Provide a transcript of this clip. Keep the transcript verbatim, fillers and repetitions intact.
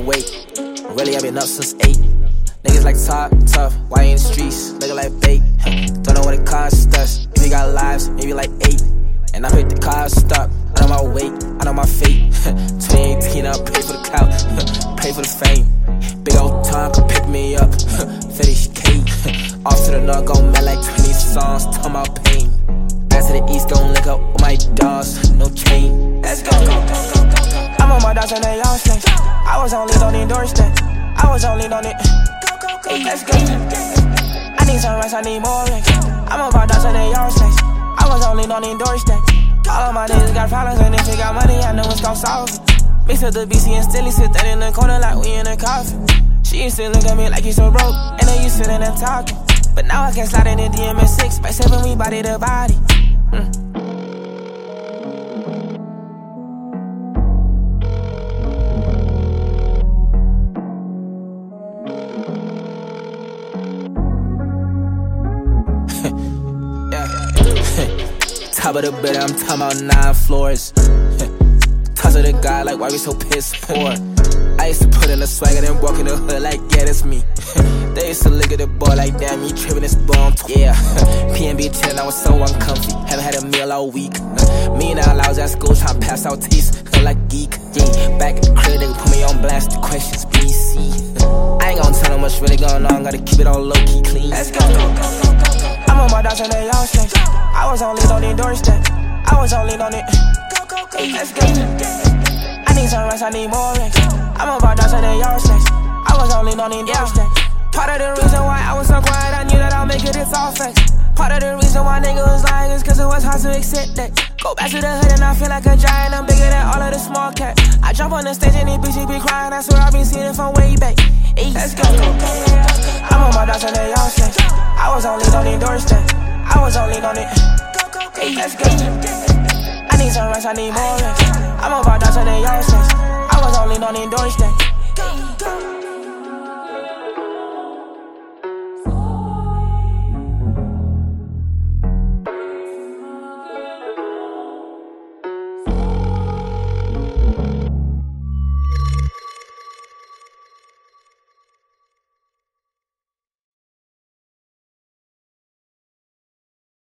wait. Really, I've been up since eight. Niggas like top, tough, why in the streets, looking like bait. Don't know what it costs us. If you got lives, maybe like eight. And I pick the car stuck. I know my weight, I know my fate. twenty eighteen, I'll pay for the couch, pay for the fame. Big old tongue could pick me up. Finish K. Off to the north, gon' make like twenty songs, talking about pain. Back to the east, gon' link up with my dogs, no chain. Let's go. I'm on my dogs and they all snakes. I was only don't endorse that. I was only on it. Hey, let's go. I need some rest, I need more rest. I'm on my dogs and they all snakes. I was only don't endorse that. All of my niggas got problems and if you got money, I know it's gon' solve it. Mix up the B C and still sit there in the corner like we in a coffin. She used to look at me like you so broke, and then you sitting there talking. But now I can slide in the D M S six, by seven we body to body. Mm. Top of the bed, I'm talking about nine floors. Toss of the guy, like why we so piss poor. I used to put in the swag and then walk in the hood like, yeah, that's me. They used to look at the boy like, damn, you tripping this bomb. Yeah, P N B ten, I was so uncomfy. Haven't had a meal all week. Me and I was at school trying to pass out taste, feel like geek. Yeah, back at the crib, they put me on blast. The questions, B C. I ain't gonna tell them what's really going on. Gotta keep it all low key clean. Let's go. I'm on my dogs and they all snakes. I was only don't endorse that. I was only on it. Hey, let's go. I need some rest, I need more rest. I'm on my dogs and they all snakes. I was only don't endorse that. Part of the reason why I was so quiet, I knew that I'll make it, it's all facts. Part of the reason why niggas was lying is cause it was hard to accept that. Go back to the hood and I feel like a giant, I'm bigger than all of the small cats. I jump on the stage and these bitches be crying, I swear I've been seeing it from way back. Hey, let's go. I'm on my dogs and they all snakes. I was only don't endorse that. I was only on it. Hey, let's go. I need some rest, I need more rest. I'm on my dogs and they all snakes. I was only don't endorse that.